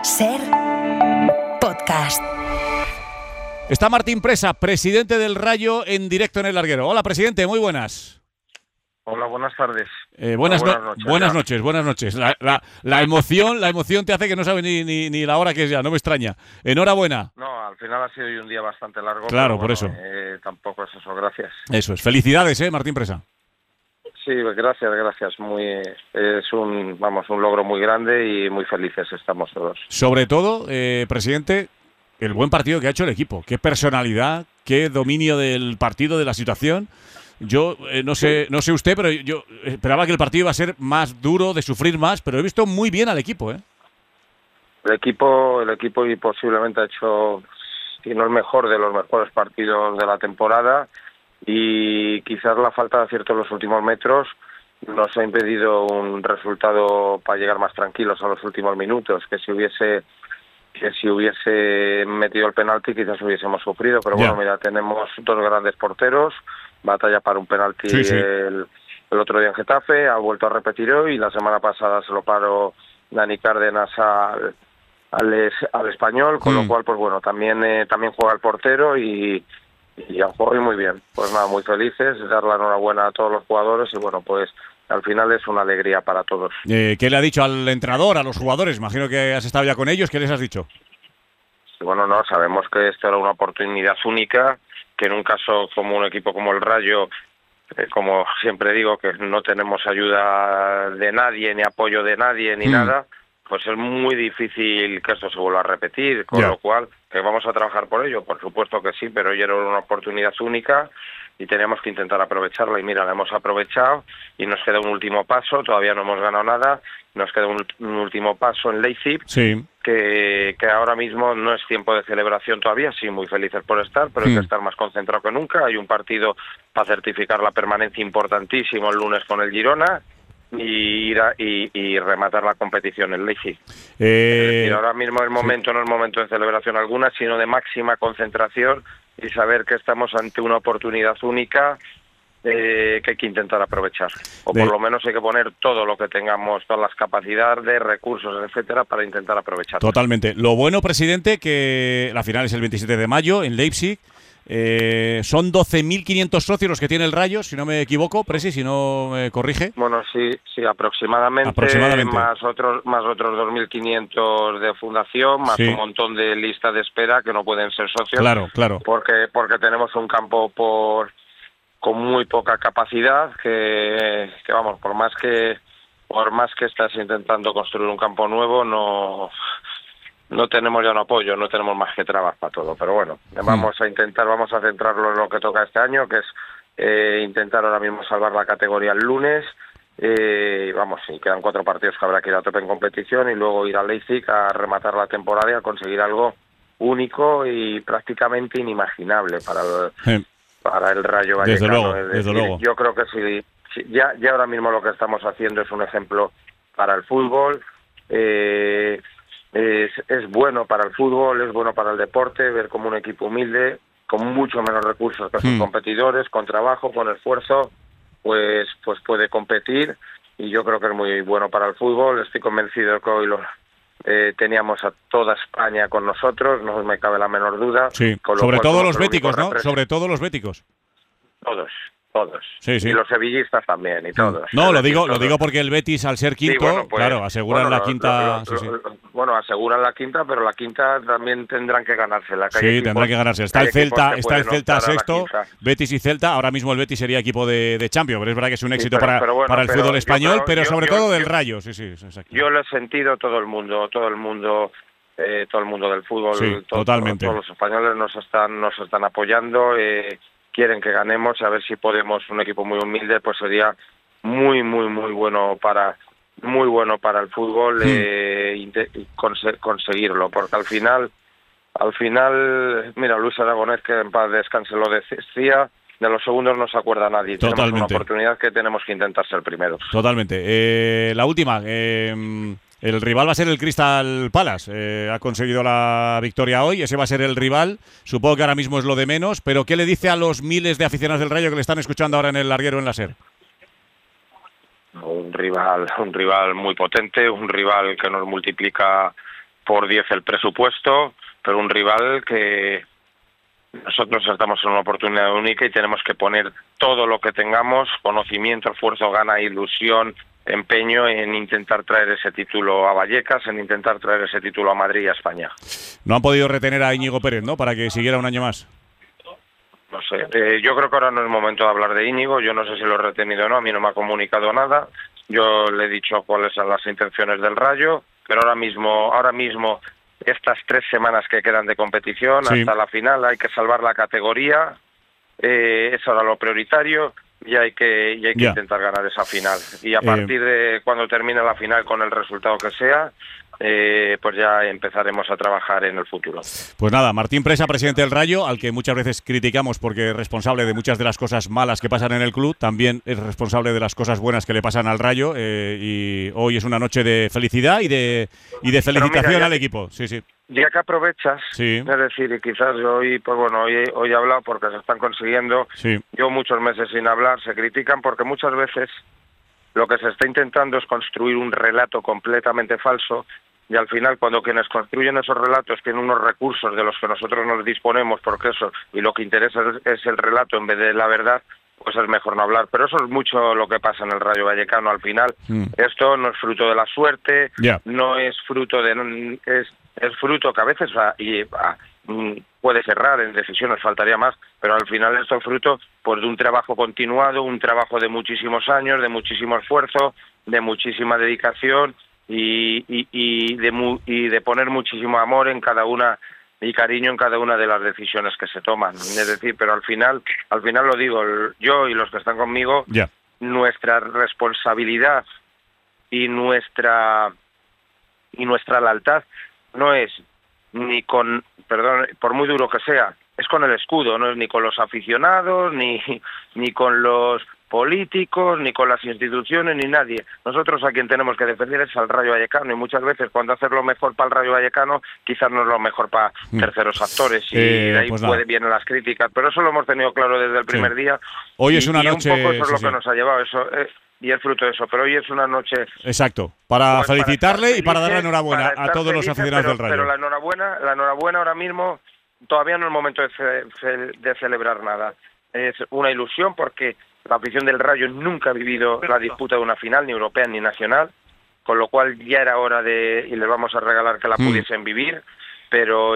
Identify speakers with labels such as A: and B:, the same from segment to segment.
A: SER Podcast.
B: Está Martín Presa, presidente del Rayo, en directo en El Larguero. Hola, presidente, muy buenas.
C: Hola, buenas tardes.
B: Buenas noches. La emoción te hace que no sabe ni la hora que es ya, no me extraña. Enhorabuena.
C: No, al final ha sido hoy un día bastante largo.
B: Claro,
C: pero
B: por eso.
C: Tampoco es eso, gracias.
B: Eso es. Felicidades, Martín Presa.
C: Sí, gracias. Es un logro muy grande y muy felices estamos todos.
B: Sobre todo, presidente, el buen partido que ha hecho el equipo. Qué personalidad, qué dominio del partido, de la situación. Yo no sé usted, pero yo esperaba que el partido iba a ser más duro, de sufrir más, pero he visto muy bien al equipo, ¿eh?
C: El equipo y posiblemente ha hecho, si no el mejor, de los mejores partidos de la temporada, y quizás la falta de acierto en los últimos metros nos ha impedido un resultado para llegar más tranquilos a los últimos minutos, que si hubiese metido el penalti quizás hubiésemos sufrido, pero bueno, mira, tenemos dos grandes porteros, batalla para un penalti. El otro día en Getafe, ha vuelto a repetir hoy, y la semana pasada se lo paró Dani Cárdenas al Español, con lo cual, pues bueno, también juega el portero y han jugado muy bien. Pues nada, muy felices, dar la enhorabuena a todos los jugadores y bueno, pues al final es una alegría para todos.
B: ¿Qué le ha dicho al entrenador, a los jugadores? Imagino que has estado ya con ellos. ¿Qué les has dicho?
C: Bueno, no, sabemos que esto era una oportunidad única, que en un caso como un equipo como el Rayo, como siempre digo, que no tenemos ayuda de nadie, ni apoyo de nadie, ni nada, pues es muy difícil que esto se vuelva a repetir, con lo cual, que vamos a trabajar por ello, por supuesto que sí, pero hoy era una oportunidad única y teníamos que intentar aprovecharla, y mira, la hemos aprovechado y nos queda un último paso, todavía no hemos ganado nada, nos queda un último paso en Leipzig, que ahora mismo no es tiempo de celebración todavía, sí, muy felices por estar, pero hay que estar más concentrado que nunca. Hay un partido para certificar la permanencia importantísimo el lunes con el Girona, y rematar la competición en Leipzig. Ahora mismo el momento no es momento de celebración alguna, sino de máxima concentración y saber que estamos ante una oportunidad única que hay que intentar aprovechar. O por lo menos hay que poner todo lo que tengamos, todas las capacidades, recursos, etcétera, para intentar aprovechar.
B: Totalmente. Lo bueno, presidente, que la final es el 27 de mayo en Leipzig. Son 12.500 socios los que tiene el Rayo, si no me equivoco, Presi, si no me corrige.
C: Bueno, sí, aproximadamente. Más otros 2.500 de fundación, más un montón de lista de espera que no pueden ser socios.
B: Claro.
C: Porque tenemos un campo con muy poca capacidad, que vamos, por más que estás intentando construir un campo nuevo, no tenemos ya un apoyo, no tenemos más que trabas para todo, pero bueno, vamos a centrarlo en lo que toca este año, que es intentar ahora mismo salvar la categoría el lunes, y quedan 4 partidos que habrá que ir a tope en competición, y luego ir a Leipzig a rematar la temporada y a conseguir algo único y prácticamente inimaginable para el Rayo Vallecano.
B: Desde luego.
C: Yo creo que sí, ya ahora mismo lo que estamos haciendo es un ejemplo para el fútbol. Es bueno para el fútbol, es bueno para el deporte, ver como un equipo humilde, con mucho menos recursos que sus competidores, con trabajo, con esfuerzo, pues puede competir, y yo creo que es muy bueno para el fútbol. Estoy convencido que hoy teníamos a toda España con nosotros, no me cabe la menor duda.
B: Sí, sobre todo los béticos, ¿no? Sobre todo los béticos.
C: Todos.
B: Sí.
C: Y los sevillistas también, y todos.
B: No, lo digo porque el Betis, al ser quinto, claro, aseguran la quinta.
C: Bueno, aseguran la quinta, pero la quinta también tendrán que ganársela.
B: Tendrán que ganarse. Está el Celta sexto, Betis y Celta. Ahora mismo el Betis sería equipo de Champions, pero es verdad que es un éxito para el fútbol español, pero sobre todo del Rayo. Sí, exacto.
C: Yo lo he sentido todo el mundo del fútbol,
B: totalmente.
C: Todos los españoles nos están apoyando, quieren que ganemos, a ver si podemos. Un equipo muy humilde, pues sería muy bueno para el fútbol conseguirlo, porque al final, mira, Luis Aragonés, que en paz descanse, lo decía, de los segundos no se acuerda nadie.
B: Totalmente.
C: Tenemos una oportunidad que tenemos que intentar ser primeros.
B: Totalmente. La última, el rival va a ser el Crystal Palace. Ha conseguido la victoria hoy, ese va a ser el rival. Supongo que ahora mismo es lo de menos, pero ¿qué le dice a los miles de aficionados del Rayo que le están escuchando ahora en el Larguero, en la SER?
C: Un rival muy potente, un rival que nos multiplica por 10 el presupuesto, pero un rival que nosotros estamos en una oportunidad única y tenemos que poner todo lo que tengamos, conocimiento, esfuerzo, gana, ilusión, empeño en intentar traer ese título a Vallecas, en intentar traer ese título a Madrid y a España.
B: No han podido retener a Íñigo Pérez, ¿no?, para que siguiera un año más.
C: No sé, yo creo que ahora no es el momento de hablar de Íñigo, yo no sé si lo he retenido o no, a mí no me ha comunicado nada, yo le he dicho cuáles son las intenciones del Rayo, pero ahora mismo estas 3 semanas que quedan de competición,
B: sí,
C: hasta la final, hay que salvar la categoría, es ahora lo prioritario, y hay que intentar ganar esa final. Y a partir de cuando termine la final, con el resultado que sea, pues ya empezaremos a trabajar en el futuro.
B: Pues nada, Martín Presa, presidente del Rayo, al que muchas veces criticamos porque es responsable de muchas de las cosas malas que pasan en el club, también es responsable de las cosas buenas que le pasan al Rayo, y hoy es una noche de felicidad y de felicitación mira, al equipo. Sí, sí.
C: Ya que aprovechas,
B: sí,
C: es decir, y quizás hoy, pues bueno, hoy he hablado porque se están consiguiendo,
B: sí,
C: yo muchos meses sin hablar, se critican porque muchas veces lo que se está intentando es construir un relato completamente falso, y al final cuando quienes construyen esos relatos tienen unos recursos de los que nosotros nos disponemos, porque eso, y lo que interesa es el relato en vez de la verdad, pues es mejor no hablar. Pero eso es mucho lo que pasa en el Rayo Vallecano al final. Esto no es fruto de la suerte, no es fruto de... Es fruto que a veces puede errar en decisiones, faltaría más, pero al final esto es fruto pues de un trabajo continuado, un trabajo de muchísimos años, de muchísimo esfuerzo, de muchísima dedicación y de poner muchísimo amor en cada una y cariño en cada una de las decisiones que se toman. Es decir, pero al final lo digo yo y los que están conmigo, nuestra responsabilidad y nuestra lealtad no es ni con, perdón, por muy duro que sea, es con el escudo, no es ni con los aficionados, ni con los políticos, ni con las instituciones, ni nadie. Nosotros a quien tenemos que defender es al Rayo Vallecano, y muchas veces cuando hacer lo mejor para el Rayo Vallecano quizás no es lo mejor para terceros actores, y de ahí pues vienen las críticas, pero eso lo hemos tenido claro desde el primer día.
B: Hoy es una noche...
C: un poco eso es lo que nos ha llevado, eso y es fruto de eso, pero hoy es una noche...
B: Exacto, para felicitarle y para darle enhorabuena a todos los aficionados del Rayo.
C: Pero la enhorabuena ahora mismo todavía no es el momento de celebrar nada. Es una ilusión porque la afición del Rayo nunca ha vivido la disputa de una final, ni europea ni nacional, con lo cual ya era hora y les vamos a regalar que la pudiesen vivir, pero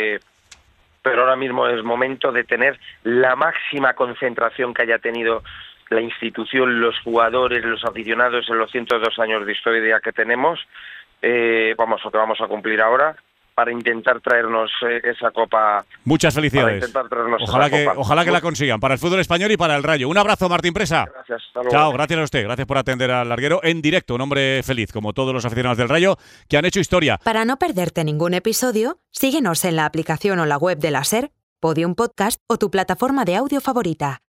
C: ahora mismo es momento de tener la máxima concentración que haya tenido la institución, los jugadores, los aficionados en los 102 años de historia que tenemos, vamos a cumplir ahora, para intentar traernos esa copa.
B: Muchas felicidades. Ojalá que la consigan para el fútbol español y para el Rayo. Un abrazo, Martín Presa.
C: Gracias. Hasta luego.
B: Chao, gracias a usted. Gracias por atender al larguero en directo. Un hombre feliz, como todos los aficionados del Rayo, que han hecho historia.
A: Para no perderte ningún episodio, síguenos en la aplicación o la web de la SER, Podium Podcast o tu plataforma de audio favorita.